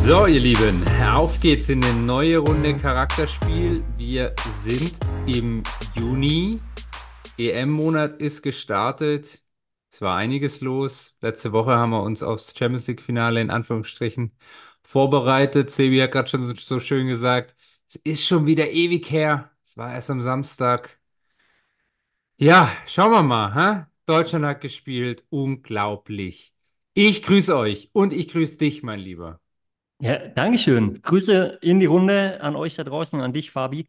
So, ihr Lieben, auf geht's in eine neue Runde Charakterspiel. Wir sind im Juni. EM-Monat ist gestartet. Es war einiges los. Letzte Woche haben wir uns aufs Champions League-Finale in Anführungsstrichen vorbereitet. Sebi hat gerade schon so schön gesagt, es ist schon wieder ewig her. Es war erst am Samstag. Ja, schauen wir mal, hä? Deutschland hat gespielt. Unglaublich. Ich grüße euch und ich grüße dich, mein Lieber. Ja, Dankeschön. Grüße in die Runde an euch da draußen, an dich, Fabi.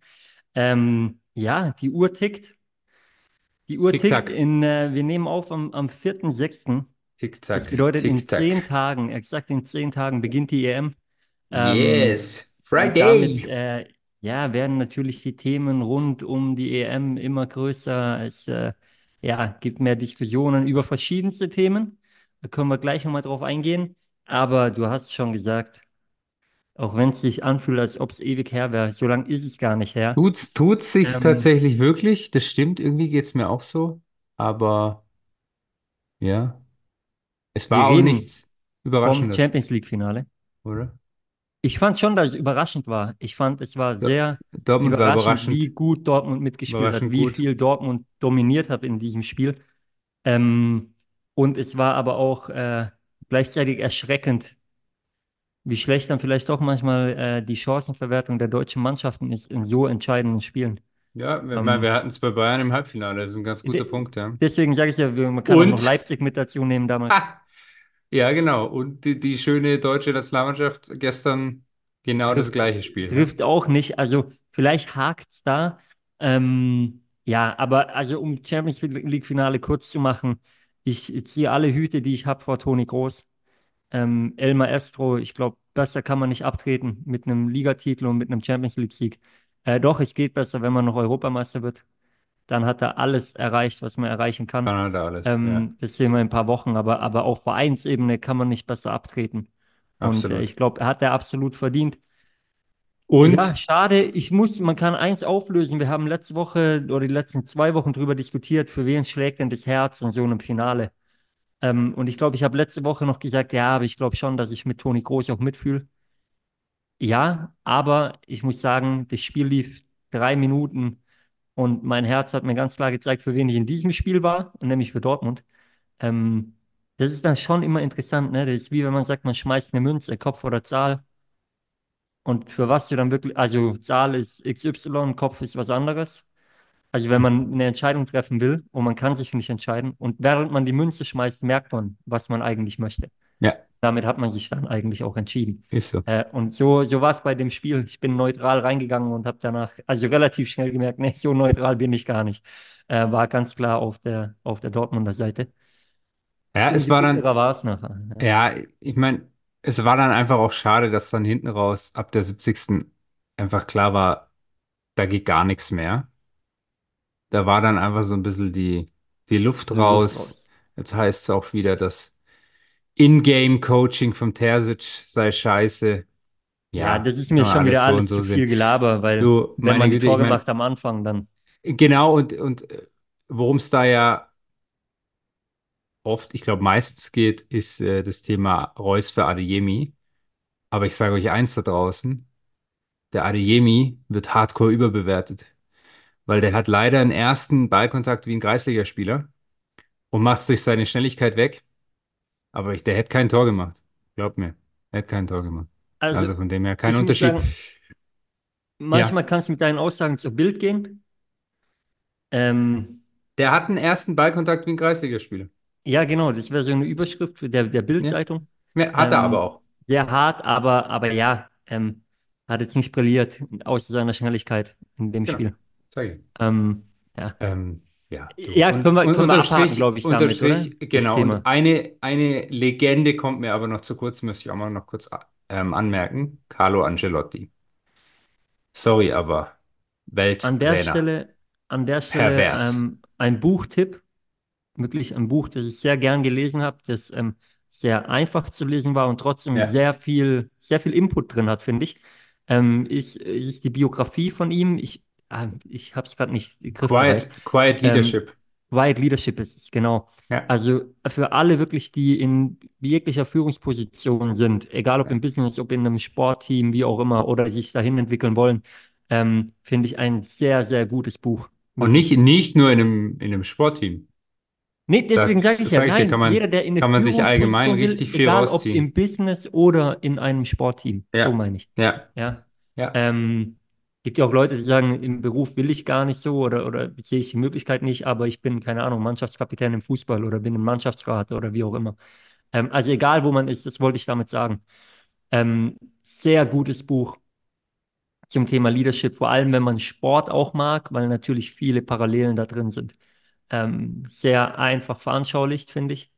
Ja, die Uhr tickt. Die Uhr tickt Tick-Tack, wir nehmen auf am 4.6. Das Tick-Tack, bedeutet, in Tick-Tack. 10 Tagen, exakt in 10 Tagen beginnt die EM. Ähm, Yes, und damit, Friday. ja, werden natürlich die Themen rund um die EM immer größer. Ja, gibt mehr Diskussionen über verschiedenste Themen. Da können wir gleich nochmal drauf eingehen. Aber du hast schon gesagt, auch wenn es sich anfühlt, als ob es ewig her wäre, so lange ist es gar nicht her. Tut's sich's Ähm, tatsächlich wirklich? Das stimmt, irgendwie geht's mir auch so. Aber ja, es Wir war auch reden nichts vom Überraschendes, Champions League-Finale. oder? Ich fand schon, dass es überraschend war. Ich fand, es war Do- sehr Dortmund war überraschend, wie überraschend, gut Dortmund mitgespielt hat, überraschend wie gut. viel Dortmund dominiert hat in diesem Spiel. Ähm, und es war aber auch gleichzeitig erschreckend, wie schlecht dann vielleicht doch manchmal die Chancenverwertung der deutschen Mannschaften ist in so entscheidenden Spielen. Ja, ich meine, Ähm, wir hatten es bei Bayern im Halbfinale. Das ist ein ganz guter de Punkt, ja. deswegen sage ich ja, man kann auch noch Und, Leipzig mit dazu nehmen damals. ha, ja, genau. Und die schöne deutsche Nationalmannschaft gestern genau das trifft, gleiche Spiel, ja. trifft auch nicht. Also vielleicht hakt's da. Ja, aber also um Champions League-Finale kurz zu machen, ich ziehe alle Hüte, die ich habe vor Toni Kroos. El Maestro, ich glaube, besser kann man nicht abtreten mit einem Ligatitel und mit einem Champions League-Sieg. Doch, es geht besser, wenn man noch Europameister wird. Dann hat er alles erreicht, was man erreichen kann. Kanada alles, ja. Das sehen wir in ein paar Wochen, aber auf Vereinsebene kann man nicht besser abtreten. Und Absolut. ich glaube, er hat er absolut verdient. Ja, Und schade. Man kann eins auflösen. Wir haben letzte Woche oder die letzten 2 Wochen darüber diskutiert, für wen schlägt denn das Herz in so einem Finale. Und ich glaube, ich habe letzte Woche noch gesagt, ja, aber ich glaube schon, dass ich mit Toni Kroos auch mitfühle. Ja, aber ich muss sagen, das Spiel lief 3 Minuten und mein Herz hat mir ganz klar gezeigt, für wen ich in diesem Spiel war, und nämlich für Dortmund. Ähm, Das ist dann schon immer interessant, ne? Das ist wie wenn man sagt, man schmeißt eine Münze, Kopf oder Zahl. Und für was du dann wirklich, also Zahl ist XY, Kopf ist was anderes. Also wenn man eine Entscheidung treffen will und man kann sich nicht entscheiden und während man die Münze schmeißt, merkt man, was man eigentlich möchte. ja, Damit hat man sich dann eigentlich auch entschieden. ist so. Und so war es bei dem Spiel. Ich bin neutral reingegangen und habe danach, also relativ schnell gemerkt, nee, so neutral bin ich gar nicht. War ganz klar auf der Dortmunder Seite. Ja, es Umso war dann, bitterer war es nachher. Ja. ja, ich meine, es war dann einfach auch schade, dass dann hinten raus ab der 70. einfach klar war, da geht gar nichts mehr. Da war dann einfach so ein bisschen die Luft Luft raus. raus. Jetzt heißt es auch wieder, das In-Game-Coaching vom Terzic sei scheiße. Ja, Ja, das ist kann mir man schon alles wieder so und alles so zu sehen. viel Gelaber, weil Du, wenn meine man die Güte, ich Tore meine, macht am Anfang, dann genau und worum es da ja oft, ich glaube meistens geht, ist das Thema Reus für Adeyemi. Aber ich sage euch eins da draußen. Der Adeyemi wird hardcore überbewertet, weil der hat leider einen ersten Ballkontakt wie ein Kreisligaspieler und macht es durch seine Schnelligkeit weg. Aber der hätte kein Tor gemacht. Glaub mir, er hätte kein Tor gemacht. also Also von dem her kein ich muss Unterschied. sagen, Ja, manchmal kann es mit deinen Aussagen zu Bild gehen. Ähm, der hat einen ersten Ballkontakt wie ein Kreisligaspieler. ja, genau, das wäre so eine Überschrift für der Ja, Bild-Zeitung. ja, hat er aber auch. Sehr hart, aber ja, hat jetzt nicht brilliert, außer seiner Schnelligkeit in dem Genau, Spiel. sag ich. Ähm, ja. Ja, du. Ja, können wir Unterm abhaken, Strich, glaube ich, unterm damit, oder? Strich, Das genau. Und Thema. eine Legende kommt mir aber noch zu kurz, müsste ich auch mal noch kurz anmerken. Carlo Ancelotti. Sorry, aber An der Welttrainer. Stelle, an der Stelle Pervers. ein Buchtipp, wirklich ein Buch, das ich sehr gern gelesen habe, das sehr einfach zu lesen war und trotzdem Ja. sehr viel Input drin hat, finde ich. Ist die Biografie von ihm. Ich habe es gerade nicht griffbereit. Quiet Ähm, Leadership. Quiet Leadership ist es, genau. Ja. Also für alle wirklich, die in jeglicher Führungsposition sind, egal ob im Business, ob in einem Sportteam, wie auch immer, oder sich dahin entwickeln wollen, finde ich ein sehr, sehr gutes Buch. Und Wirklich. nicht nur in einem Sportteam. Nee, Da deswegen sage ich ja, sage ich dir, nein, jeder, der in eine kann man sich allgemein Führungsposition will, richtig viel egal ob rausziehen. im Business oder in einem Sportteam, so Ja, meine ich. ja, Ja. ja. Ähm, Gibt ja auch Leute, die sagen, im Beruf will ich gar nicht so oder sehe ich die Möglichkeit nicht, aber ich bin, keine Ahnung, Mannschaftskapitän im Fußball oder bin im Mannschaftsrat oder wie auch immer. Also egal, wo man ist, das wollte ich damit sagen. Sehr gutes Buch zum Thema Leadership, vor allem wenn man Sport auch mag, weil natürlich viele Parallelen da drin sind. Sehr einfach veranschaulicht, finde ich,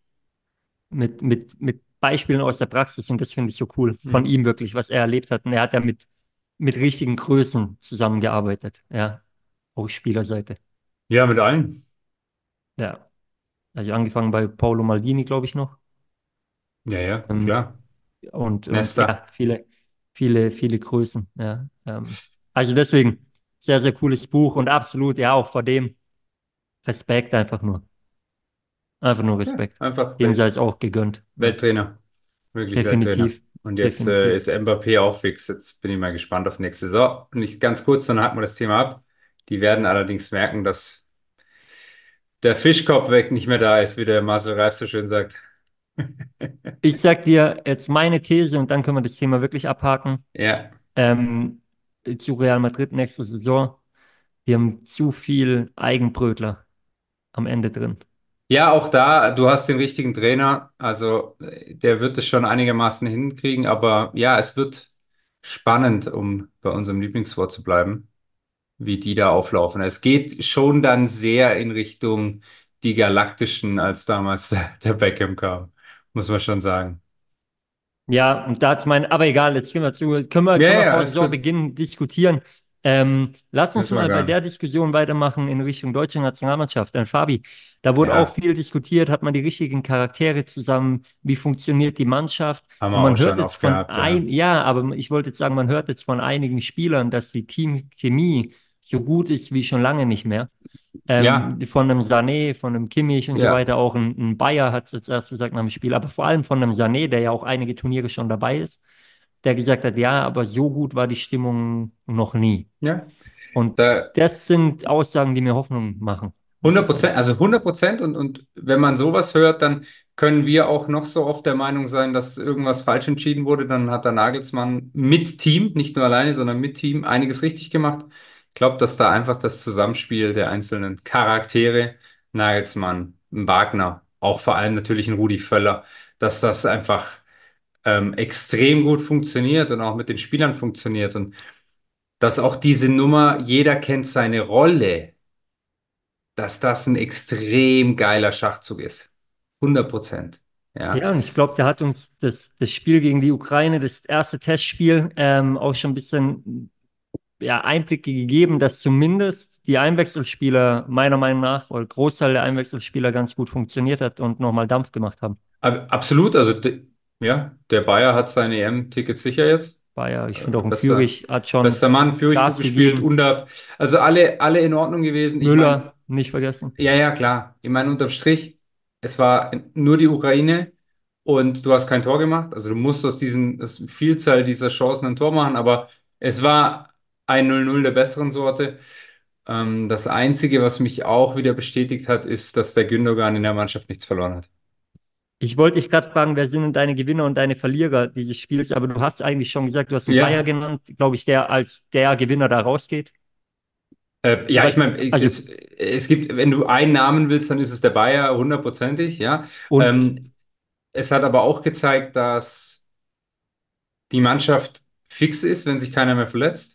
mit Beispielen aus der Praxis und das finde ich so cool von Hm. ihm wirklich, was er erlebt hat. Und er hat ja mit richtigen Größen zusammengearbeitet, ja, auf Spielerseite. Ja, mit allen. Ja, also angefangen bei Paolo Maldini, glaube ich noch. Ja, ja, Ähm, klar. und Nesta. ja, viele Größen, ja. Also deswegen, sehr, sehr cooles Buch und absolut, ja, auch vor dem Respekt einfach nur. Einfach nur Ja, Respekt. einfach Dem sei es auch gegönnt. Ja. Welttrainer. Wirklich Welttrainer. Definitiv, Und jetzt definitiv. ist Mbappé auch fix. Jetzt bin ich mal gespannt auf nächste Saison. Nicht ganz kurz, dann haken wir das Thema ab. Die werden allerdings merken, dass der Fischkopf weg nicht mehr da ist, wie der Marcel Reif so schön sagt. Ich sag dir jetzt meine These und dann können wir das Thema wirklich abhaken. Ja. Ähm, zu Real Madrid nächste Saison. Wir haben zu viel Eigenbrötler am Ende drin. Ja, auch da, du hast den richtigen Trainer. Also, der wird es schon einigermaßen hinkriegen. Aber ja, es wird spannend, um bei unserem Lieblingswort zu bleiben, wie die da auflaufen. Es geht schon dann sehr in Richtung die Galaktischen, als damals der Beckham kam, muss man schon sagen. Ja, und da hat's aber egal, jetzt gehen wir zu, Ja, können wir ja, vor alles gut. Saisonbeginn diskutieren. Lass uns Müssen wir mal bei gar der nicht. Diskussion weitermachen in Richtung deutsche Nationalmannschaft. Fabi, da wurde auch Ja, viel diskutiert, hat man die richtigen Charaktere zusammen, wie funktioniert die Mannschaft? haben wir Und auch man hört schon jetzt oft von gehabt, ja. ja, aber ich wollte jetzt sagen, man hört jetzt von einigen Spielern, dass die Teamchemie so gut ist wie schon lange nicht mehr. Ja, Von einem Sané, von einem Kimmich und so ja, weiter, auch ein Bayer hat es jetzt erst gesagt nach dem Spiel, aber vor allem von einem Sané, der ja auch einige Turniere schon dabei ist, der gesagt hat, ja, aber so gut war die Stimmung noch nie. ja. Und Da, das sind Aussagen, die mir Hoffnung machen, muss ich 100%, sagen. also 100% und wenn man sowas hört, dann können wir auch noch so oft der Meinung sein, dass irgendwas falsch entschieden wurde. Dann hat der Nagelsmann mit Team, nicht nur alleine, sondern mit Team einiges richtig gemacht. Ich glaube, dass da einfach das Zusammenspiel der einzelnen Charaktere, Nagelsmann, Wagner, auch vor allem natürlich ein Rudi Völler, dass das einfach extrem gut funktioniert und auch mit den Spielern funktioniert und dass auch diese Nummer, jeder kennt seine Rolle, dass das ein extrem geiler Schachzug ist. 100%. Ja. Ja, und ich glaube, der hat uns das Spiel gegen die Ukraine, das erste Testspiel, auch schon ein bisschen ja, Einblicke gegeben, dass zumindest die Einwechselspieler meiner Meinung nach, oder Großteil der Einwechselspieler ganz gut funktioniert hat und nochmal Dampf gemacht haben. Absolut, also ja, der Bayer hat seine EM-Tickets sicher jetzt. Bayer, ich finde auch ein Bester, Fürich hat schon bester Mann, Führig gut Gas gespielt, gegeben. Undav. Also alle in Ordnung gewesen. Ich meine, Müller, nicht vergessen. ja, ja, klar. Ich meine, unterm Strich, es war nur die Ukraine und du hast kein Tor gemacht. Also du musst aus Vielzahl dieser Chancen ein Tor machen, aber es war ein 0-0 der besseren Sorte. Das Einzige, was mich auch wieder bestätigt hat, ist, dass der Gündogan in der Mannschaft nichts verloren hat. Ich wollte dich gerade fragen, wer sind denn deine Gewinner und deine Verlierer dieses Spiels? Aber du hast eigentlich schon gesagt, du hast einen Bayer Ja, genannt, glaube ich, der als der Gewinner da rausgeht. ja, ich Was, meine, also, es gibt, wenn du einen Namen willst, dann ist es der Bayer, hundertprozentig, ja. und, Es hat aber auch gezeigt, dass die Mannschaft fix ist, wenn sich keiner mehr verletzt.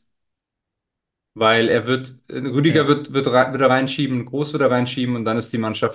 Weil Rüdiger ja. wird er reinschieben, Groß wird er reinschieben und dann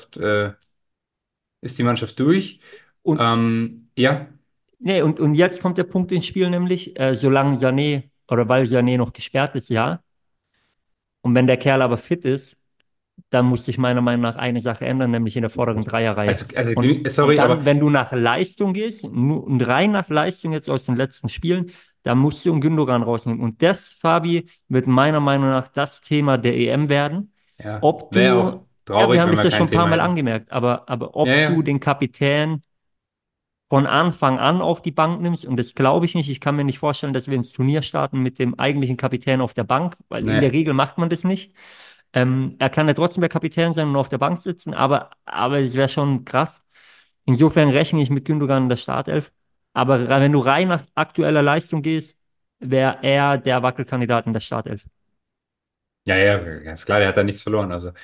ist die Mannschaft durch. Und, Ja, nee, und jetzt kommt der Punkt ins Spiel, nämlich, solange Sané oder weil Sané noch gesperrt ist, ja. Und wenn der Kerl aber fit ist, dann muss sich meiner Meinung nach eine Sache ändern, nämlich in der vorderen Dreierreihe. Und sorry, aber dann, wenn du nach Leistung gehst, nur, und rein nach Leistung jetzt aus den letzten Spielen, dann musst du einen Gündogan rausnehmen. Und das, Fabi, wird meiner Meinung nach das Thema der EM werden. ja, Ob wäre du auch. Ja, wir Traurig, haben wenn das wir ja kein schon ein paar Thema Mal hätten. angemerkt, aber Ja, ob du ja. den Kapitän von Anfang an auf die Bank nimmst, und das glaube ich nicht. Ich kann mir nicht vorstellen, dass wir ins Turnier starten mit dem eigentlichen Kapitän auf der Bank, weil in der Nee. Regel macht man das nicht. Er kann ja trotzdem der Kapitän sein und auf der Bank sitzen, aber es wäre schon krass. Insofern rechne ich mit Gündogan in der Startelf. Aber wenn du rein nach aktueller Leistung gehst, wäre er der Wackelkandidat in der Startelf. Ja, ja, ganz klar, der hat da nichts verloren. Also,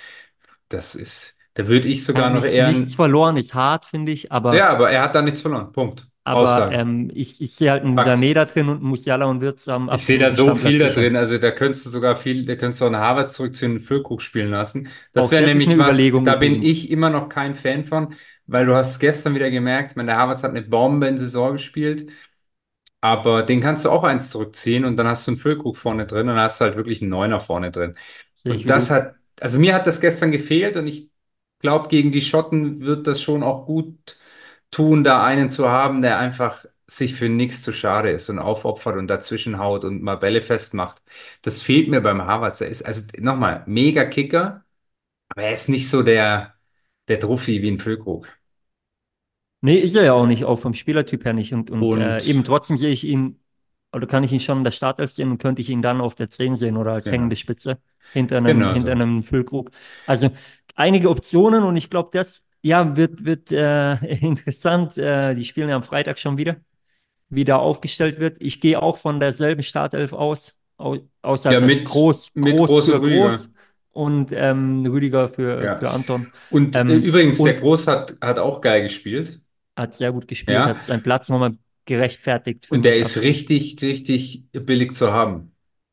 da würde ich Ja, sogar noch eher nichts verloren ist hart, finde ich, ja, aber er hat da nichts verloren. Punkt. Aussage. ich sehe halt einen Fakt. Sané da drin und einen Musiala und Wirtz am Ich sehe da absoluten so Stammplatz viel da sicher. drin. Also da könntest du auch einen Harvard zurückziehen und einen Füllkrug spielen lassen. Das Auch wäre das ist eine nämlich was, Überlegung da bin übrigens, ich immer noch kein Fan von, weil du hast gestern wieder gemerkt, ich meine, der Harvards hat eine Bomben-Saison gespielt, aber den kannst du auch eins zurückziehen und dann hast du einen Füllkrug vorne drin und dann hast du halt wirklich einen Neuner vorne drin. sehe ich Und wie du. also mir hat das gestern gefehlt und ich glaube, gegen die Schotten wird das schon auch gut tun, da einen zu haben, der einfach sich für nichts zu schade ist und aufopfert und dazwischen haut und mal Bälle festmacht. Das fehlt mir beim Havertz. Er ist, also nochmal, mega Kicker, aber er ist nicht so der Druffi wie ein Füllkrug. Nee, ist er ja auch nicht, auch vom Spielertyp her nicht. Und eben Und trotzdem sehe ich ihn, oder kann ich ihn schon in der Startelf sehen und könnte ich ihn dann auf der 10 sehen oder als hängende genau, Spitze genau hinter so. einem Füllkrug. Also einige Optionen und ich glaube, das ja, wird interessant. Die spielen ja am Freitag schon wieder, wie da aufgestellt wird. Ich gehe auch von derselben Startelf aus, außer Ja, das mit Groß große für Rüdiger. Groß und Rüdiger Ja. für Anton. Und übrigens, der Und Groß hat auch geil gespielt. hat sehr gut gespielt, Ja. hat seinen Platz nochmal gerechtfertigt für Und der mich, ist absolut. richtig, richtig billig zu haben.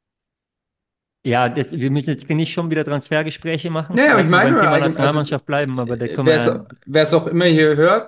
Ja, wir müssen jetzt nicht schon wieder Transfergespräche machen. Naja, aber ich Lass mal beim meine, Thema allgemein, also Nationalmannschaft bleiben, aber da können wir ja, wer es auch immer hier hört,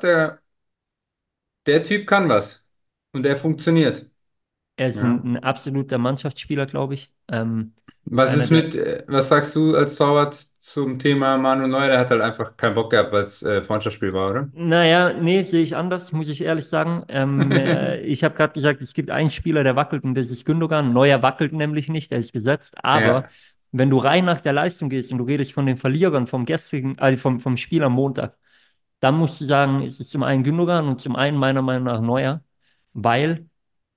der Typ kann was. Und der funktioniert. er ist Ja. ein absoluter Mannschaftsspieler, glaube ich. Ist einer Was sagst du als Torwart zum Thema Manuel Neuer? Der hat halt einfach keinen Bock gehabt, weil es Freundschaftsspiel war, oder? naja, nee, sehe ich anders, muss ich ehrlich sagen. Ich habe gerade gesagt, es gibt einen Spieler, der wackelt und das ist Gündogan. Neuer wackelt nämlich nicht, der ist gesetzt. Aber Ja, wenn du rein nach der Leistung gehst und du redest von den Verlierern vom gestrigen, also vom Spiel am Montag, dann musst du sagen, es ist zum einen Gündogan und zum einen meiner Meinung nach Neuer, weil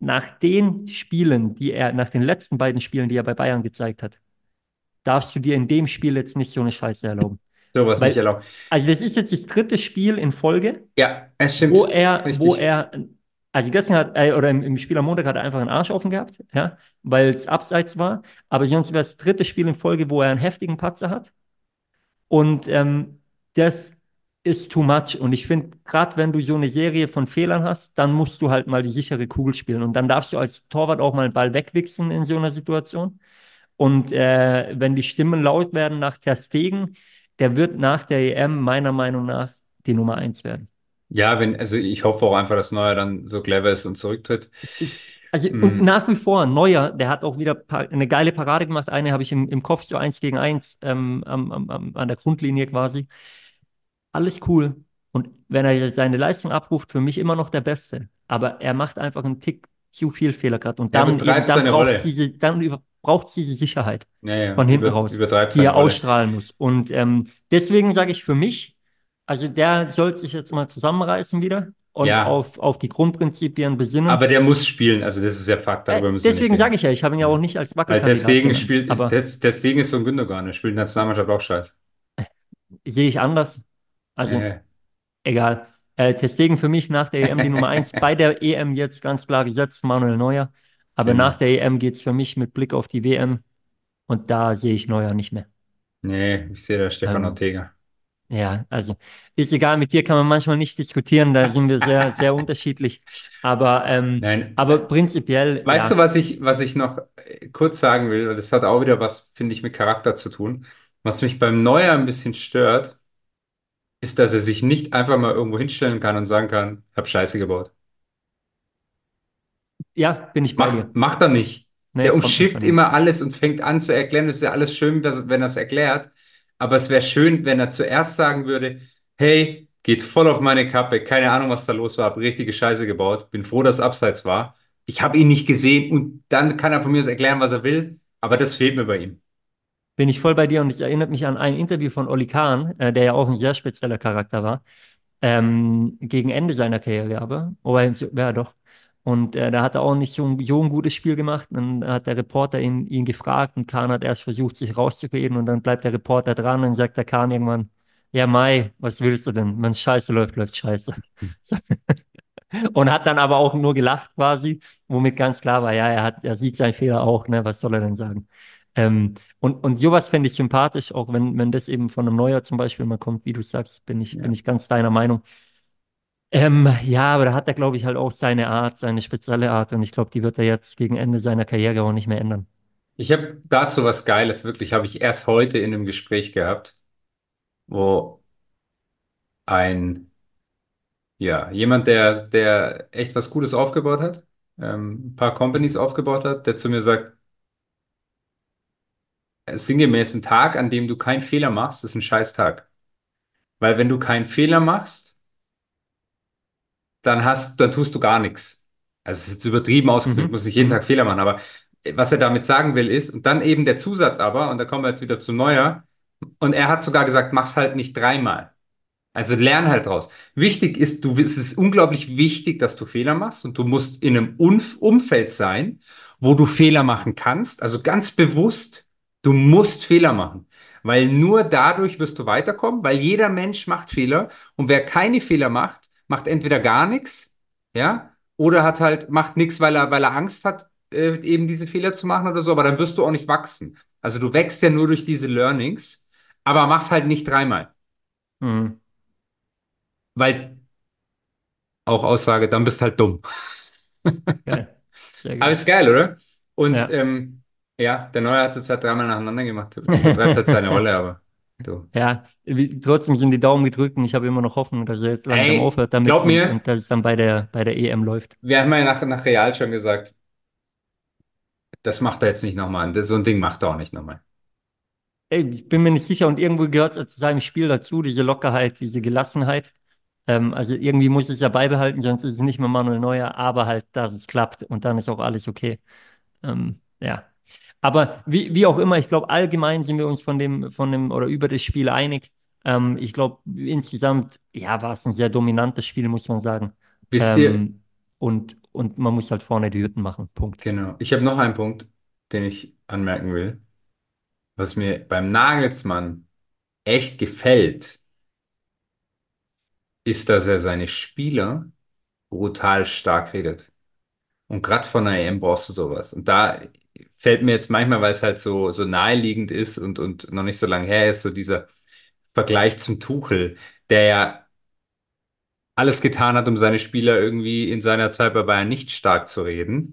nach den letzten beiden Spielen, die er bei Bayern gezeigt hat, darfst du dir in dem Spiel jetzt nicht so eine Scheiße erlauben. sowas nicht Weil, erlaubt. also das ist jetzt das dritte Spiel in Folge, Ja, es wo stimmt. wo Richtig. er, also gestern oder im Spiel am Montag hat er einfach einen Arsch offen gehabt, ja, weil es abseits war. Aber sonst wäre es das dritte Spiel in Folge, wo er einen heftigen Patzer hat. Und das ist too much. Und ich finde, gerade wenn du so eine Serie von Fehlern hast, dann musst du halt mal die sichere Kugel spielen. Und dann darfst du als Torwart auch mal einen Ball wegwichsen in so einer Situation. Und wenn die Stimmen laut werden nach Ter Stegen, der wird nach der EM meiner Meinung nach die Nummer eins werden. Ja, also ich hoffe auch einfach, dass Neuer dann so clever ist und zurücktritt. Also, und Mm, nach wie vor, Neuer, der hat auch wieder eine geile Parade gemacht. Eine habe ich im Kopf, so 1 gegen 1 an der Grundlinie quasi. Alles cool. Und wenn er seine Leistung abruft, für mich immer noch der Beste. Aber er macht einfach einen Tick zu viel Fehler gerade. Und er dann eben, übertreibt seine Rolle. braucht es diese Sicherheit Ja, ja, von hinten raus, übertreibt die seine er Rolle. ausstrahlen muss. Und deswegen sage ich für mich, also der soll sich jetzt mal zusammenreißen wieder und Ja, auf die Grundprinzipien besinnen. aber der muss spielen. Also das ist ja Fakt, darüber müssen wir nicht Deswegen sage reden. ich ja, ich habe ihn ja auch Ja. nicht als Weil Ter Wackelkandidat Stegen genannt. spielt, Aber Der Stegen ist so ein Gündogan, der spielt in der Nationalmannschaft auch scheiße. sehe ich anders. Also Äh, egal. Ter Stegen für mich nach der EM die Nummer eins. Bei der EM jetzt ganz klar gesetzt, Manuel Neuer. Aber nach genau. der EM geht es für mich mit Blick auf die WM und da sehe ich Neuer nicht mehr. Nee, ich sehe da Stefan Ähm, Ortega. ja, also ist egal, mit dir kann man manchmal nicht diskutieren, da sind wir sehr, sehr unterschiedlich. Nein, Aber prinzipiell, weißt du, ja, was ich noch kurz sagen will? Weil das hat auch wieder was, finde ich, mit Charakter zu tun. Was mich beim Neuer ein bisschen stört, ist, dass er sich nicht einfach mal irgendwo hinstellen kann und sagen kann, ich habe Scheiße gebaut. ja, bin ich bei dir. Macht er nicht. Nee, Der kommt nicht umschifft von ihm. immer alles und fängt an zu erklären. Das ist ja alles schön, wenn er es erklärt. Aber es wäre schön, wenn er zuerst sagen würde, hey, geht voll auf meine Kappe. Keine Ahnung, was da los war. Hab richtige Scheiße gebaut. Bin froh, dass es abseits war. Ich habe ihn nicht gesehen und dann kann er von mir aus erklären, was er will. Aber das fehlt mir bei ihm. bin ich voll bei dir und ich erinnere mich an ein Interview von Oli Kahn, der ja auch ein sehr spezieller Charakter war, gegen Ende seiner Karriere aber, aber ja doch. Und da hat er auch nicht so ein gutes Spiel gemacht. Dann hat der Reporter ihn gefragt und Kahn hat erst versucht, sich rauszureden und dann bleibt der Reporter dran und sagt der Kahn irgendwann, ja Mai, was willst du denn? Wenn es scheiße läuft, läuft scheiße. So. Und hat dann aber auch nur gelacht quasi, womit ganz klar war, ja, er sieht seinen Fehler auch, ne, was soll er denn sagen? Und sowas fände ich sympathisch, auch wenn das eben von einem Neuer zum Beispiel mal kommt, wie du sagst, bin Ja. ich ganz deiner Meinung. Ja, aber da hat er, glaube ich, halt auch seine Art, seine spezielle Art und ich glaube, die wird er jetzt gegen Ende seiner Karriere auch nicht mehr ändern. Ich habe dazu was Geiles, wirklich, habe ich erst heute in einem Gespräch gehabt, wo ein, ja, jemand, der echt was Gutes aufgebaut hat, ein paar Companies aufgebaut hat, der zu mir sagt, sinngemäß ein Tag, an dem du keinen Fehler machst, ist ein Scheißtag. Weil wenn du keinen Fehler machst, dann tust du gar nichts. Also es ist jetzt übertrieben ausgedrückt, Mhm, muss nicht jeden mhm, Tag Fehler machen, aber was er damit sagen will ist, und dann eben der Zusatz aber, und da kommen wir jetzt wieder zu Neuer, und er hat sogar gesagt, mach's halt nicht dreimal. Also lern halt draus. Wichtig ist, es ist unglaublich wichtig, dass du Fehler machst und du musst in einem Umfeld sein, wo du Fehler machen kannst. Also ganz bewusst, du musst Fehler machen. Weil nur dadurch wirst du weiterkommen, weil jeder Mensch macht Fehler und wer keine Fehler macht, macht entweder gar nichts, ja, oder macht nichts, weil er Angst hat, eben diese Fehler zu machen oder so, aber dann wirst du auch nicht wachsen. Also du wächst ja nur durch diese Learnings, aber mach's halt nicht dreimal. mhm. Weil auch Aussage, dann bist halt dumm. Geil, sehr Aber geil. ist geil, oder? Und Ja. ja, der Neue hat es jetzt halt dreimal nacheinander gemacht. Übertreibt halt seine Rolle, aber du. Ja, trotzdem sind die Daumen gedrückt und ich habe immer noch Hoffnung, dass er jetzt langsam Ey, aufhört damit glaub und mir, dass es dann bei der EM läuft. wir haben ja nach Real schon gesagt, das macht er jetzt nicht nochmal. So ein Ding macht er auch nicht nochmal. Ey, ich bin mir nicht sicher und irgendwo gehört es zu seinem Spiel dazu, diese Lockerheit, diese Gelassenheit. Also irgendwie muss es ja beibehalten, sonst ist es nicht mehr Manuel Neuer, aber halt, dass es klappt und dann ist auch alles okay. Ja. Aber wie auch immer, ich glaube, allgemein sind wir uns von dem oder über das Spiel einig. Ich glaube, insgesamt, ja, war es ein sehr dominantes Spiel, muss man sagen. Wisst ihr, Ähm, und man muss halt vorne die Hütten machen. Punkt. genau, ich habe noch einen Punkt, den ich anmerken will, was mir beim Nagelsmann echt gefällt, ist, dass er seine Spieler brutal stark redet. Und gerade von der EM brauchst du sowas. Und da fällt mir jetzt manchmal, weil es halt so naheliegend ist und noch nicht so lange her ist, so dieser Vergleich zum Tuchel, der ja alles getan hat, um seine Spieler irgendwie in seiner Zeit bei Bayern nicht stark zu reden.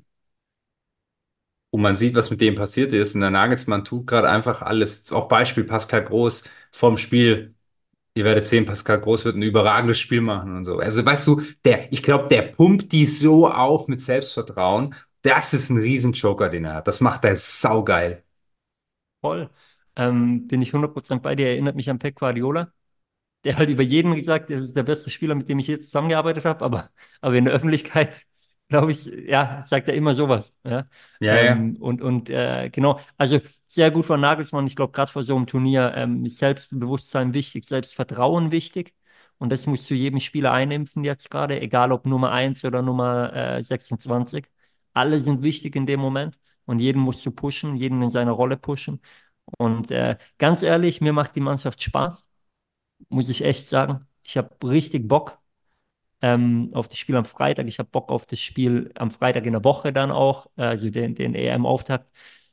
Und man sieht, was mit dem passiert ist. Und der Nagelsmann tut gerade einfach alles. Auch Beispiel Pascal Groß vorm Spiel. Ihr werdet sehen, Pascal Groß wird ein überragendes Spiel machen und so. Also weißt du, ich glaube, der pumpt die so auf mit Selbstvertrauen. Das ist ein Riesenjoker, den er hat. Das macht er saugeil. Voll. Bin ich 100% bei dir. Erinnert mich an Pep Guardiola, der halt über jeden gesagt, das ist der beste Spieler, mit dem ich je zusammengearbeitet habe, aber in der Öffentlichkeit, glaube ich, ja, sagt er immer sowas. Ja? Ja, ja. Genau, also sehr gut von Nagelsmann. Ich glaube, gerade vor so einem Turnier ist Selbstbewusstsein wichtig, Selbstvertrauen wichtig. Und das musst du jedem Spieler einimpfen jetzt gerade, egal ob Nummer 1 oder Nummer 26. Alle sind wichtig in dem Moment und jeden musst du pushen, jeden in seiner Rolle pushen. Und ganz ehrlich, mir macht die Mannschaft Spaß, muss ich echt sagen. Ich habe richtig Bock auf das Spiel am Freitag. Ich habe Bock auf das Spiel am Freitag in der Woche dann auch, also den EM-Auftakt.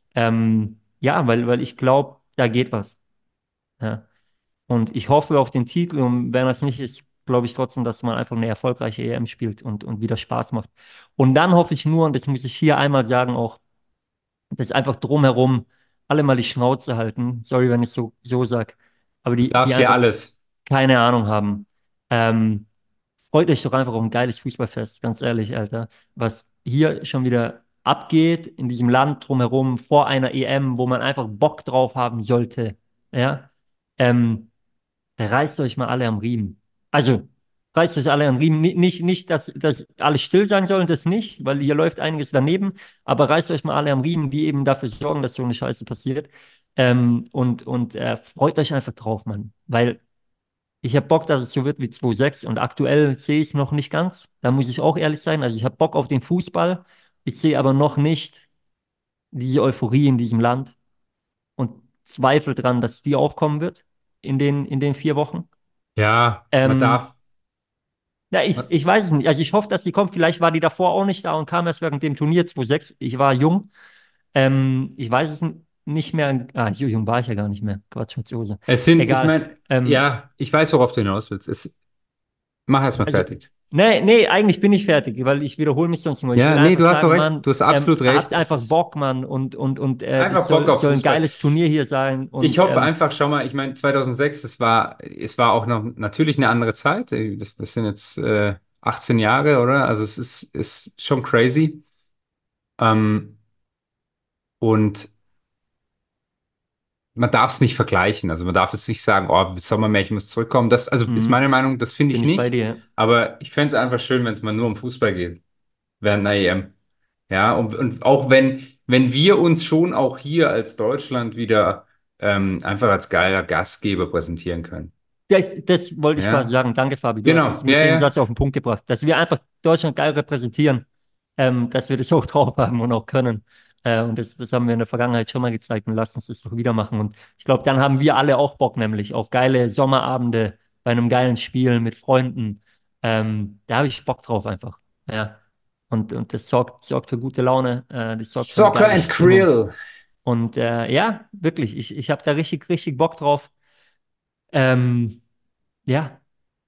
Ja, weil ich glaube, da geht was. Ja. Und ich hoffe auf den Titel und wenn das nicht ist, glaube ich trotzdem, dass man einfach eine erfolgreiche EM spielt und wieder Spaß macht. Und dann hoffe ich nur, und das muss ich hier einmal sagen, auch, dass einfach drumherum alle mal die Schnauze halten. Sorry, wenn ich so sag, aber Du die darfst hier einfach alles. keine Ahnung haben. Ähm, Freut euch doch einfach auf ein geiles Fußballfest, ganz ehrlich, Alter. Was hier schon wieder abgeht in diesem Land drumherum vor einer EM, wo man einfach Bock drauf haben sollte. Ja, ähm, reißt euch mal alle am Riemen. Also, reißt euch alle am Riemen. Nicht, dass alle still sein sollen, das nicht, weil hier läuft einiges daneben, aber reißt euch mal alle am Riemen, die eben dafür sorgen, dass so eine Scheiße passiert. Und freut euch einfach drauf, Mann. Weil ich habe Bock, dass es so wird wie 2-6 und aktuell sehe ich es noch nicht ganz. Da muss ich auch ehrlich sein. Also ich habe Bock auf den Fußball. Ich sehe aber noch nicht diese Euphorie in diesem Land und Zweifel dran, dass die aufkommen wird in den 4 Wochen. Ja, man Ähm, darf. ja, ich, Man, ich weiß es nicht. Also ich hoffe, dass die kommt. Vielleicht war die davor auch nicht da und kam erst während dem Turnier 2-6. Ich war jung. Ich weiß es nicht mehr. So jung war ich ja gar nicht mehr. Quatsch mit Soße. es sind, ich Egal. meine, Ähm, ja, ich weiß, worauf du hinaus willst. Mach erst mal Also, fertig. nee, nee, eigentlich bin ich fertig, weil ich wiederhole mich sonst nur. Ich will Ja, nee, einfach du hast doch sagen, recht. Mann, Du hast absolut recht. habt Es einfach ist Bock, Mann, und das einfach Bock auf soll ein Fußball. geiles Turnier hier sein. Ich Und hoffe einfach, schau mal, ich meine, 2006, es war auch noch natürlich eine andere Zeit. Das sind jetzt 18 Jahre, oder? Also ist schon crazy. Ähm, und man darf es nicht vergleichen. Also man darf jetzt nicht sagen, oh, Sommermärchen muss zurückkommen. Das, also ist meine Meinung, das finde bin ich ich bei nicht. dir. Aber ich fände es einfach schön, wenn es mal nur um Fußball geht, während einer EM. Ja, und auch wenn wir uns schon auch hier als Deutschland wieder einfach als geiler Gastgeber präsentieren können. Das wollte ich quasi Ja, sagen. Danke, Fabi. Du hast genau, es ja, mit dem ja. Satz auf den Punkt gebracht, dass wir einfach Deutschland geil repräsentieren, dass wir das auch drauf haben und auch können. Und das haben wir in der Vergangenheit schon mal gezeigt und lasst uns das doch wieder machen. Und ich glaube, dann haben wir alle auch Bock, nämlich auf geile Sommerabende bei einem geilen Spiel mit Freunden. Da habe ich Bock drauf einfach. Ja. Und das sorgt für gute Laune, das sorgt für eine Soccer geile and Stimmung. Krill. Und ja, wirklich, ich habe da richtig, richtig Bock drauf. Ähm, ja.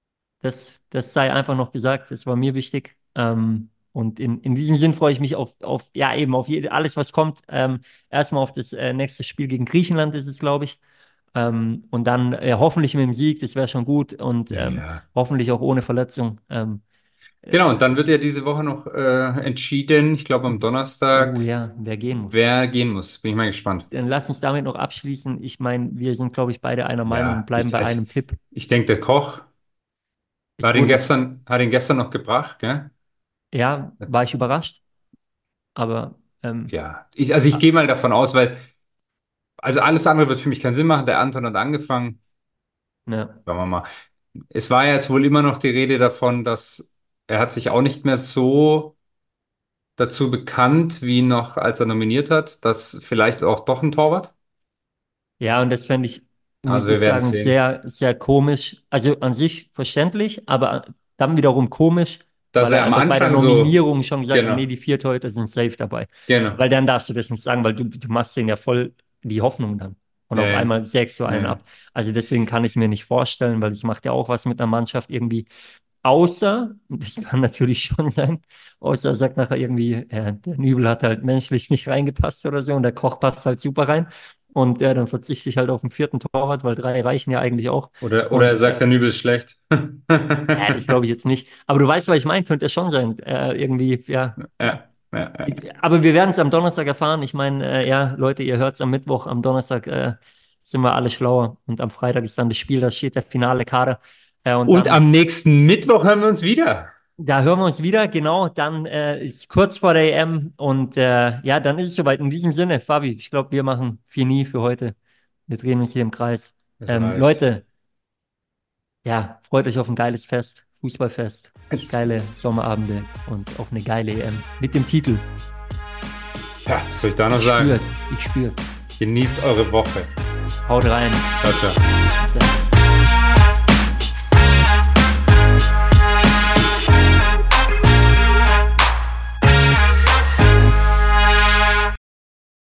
Das sei einfach noch gesagt, das war mir wichtig. Und in diesem Sinn freue ich mich ja, eben auf alles, was kommt. Erstmal auf das nächste Spiel gegen Griechenland ist es, glaube ich. Und dann hoffentlich mit dem Sieg, das wäre schon gut. Und Ja, ja. hoffentlich auch ohne Verletzung. Genau, und dann wird ja diese Woche noch entschieden, ich glaube am Oh Donnerstag, ja, wer gehen muss. wer gehen muss. Bin ich mal gespannt. Dann lass uns damit noch abschließen. Ich meine, wir sind, glaube ich, beide einer Meinung und Ja, bleiben bei einem Tipp. ich denke, der Koch Es wurde, hat ihn gestern noch gebracht, gell? ja, war ich überrascht, aber Ja, also ich gehe mal davon aus, weil, also alles andere wird für mich keinen Sinn machen. Der Anton hat angefangen. ja. Sagen wir mal. Es war ja jetzt wohl immer noch die Rede davon, dass er hat sich auch nicht mehr so dazu bekannt, wie noch, als er nominiert hat, dass vielleicht auch doch ein Torwart. Ja, und das fände ich, muss Also ich wir werden sagen, sehen. sehr, sehr komisch. Also an sich verständlich, aber dann wiederum komisch, Dass weil er er am einfach bei der Anfang so, Nominierung schon gesagt hat, genau, nee, die 4 Torhüter sind safe dabei. genau, Weil dann darfst du das nicht sagen, weil du machst denen ja voll die Hoffnung dann. Und ja, auf ja, einmal sägst du einen ja. ab. Also deswegen kann ich es mir nicht vorstellen, weil es macht ja auch was mit einer Mannschaft irgendwie. Außer, und das kann natürlich schon sein, außer er sagt nachher irgendwie, der Nübel hat halt menschlich nicht reingepasst oder so und der Koch passt halt super rein. Und dann verzichte ich halt auf den vierten Torwart, weil 3 reichen ja eigentlich auch. Oder er Und sagt, der Nübel ist schlecht. das glaube ich jetzt nicht. Aber du weißt, was ich meine, könnte es schon sein. Irgendwie, ja. Ja, ja, ja. Aber wir werden es am Donnerstag erfahren. Ich meine, ja, Leute, ihr hört es am Mittwoch, am Donnerstag sind wir alle schlauer. Und am Freitag ist dann das Spiel, da steht der finale Kader. Und Und dann am nächsten Mittwoch hören wir uns wieder. Da hören wir uns wieder, genau. Dann ist kurz vor der EM und ja, dann ist es soweit. In diesem Sinne, Fabi, ich glaube, wir machen Fini für heute. Wir drehen uns hier im Kreis. Es reicht. Leute, ja, freut euch auf ein geiles Fest, Fußballfest, Jetzt, geile Sommerabende und auf eine geile EM mit dem Titel. ja, was soll ich da noch Ich sagen? spür's, ich spür's. Genießt eure Woche. Haut rein. Ciao, ciao. Bis dann.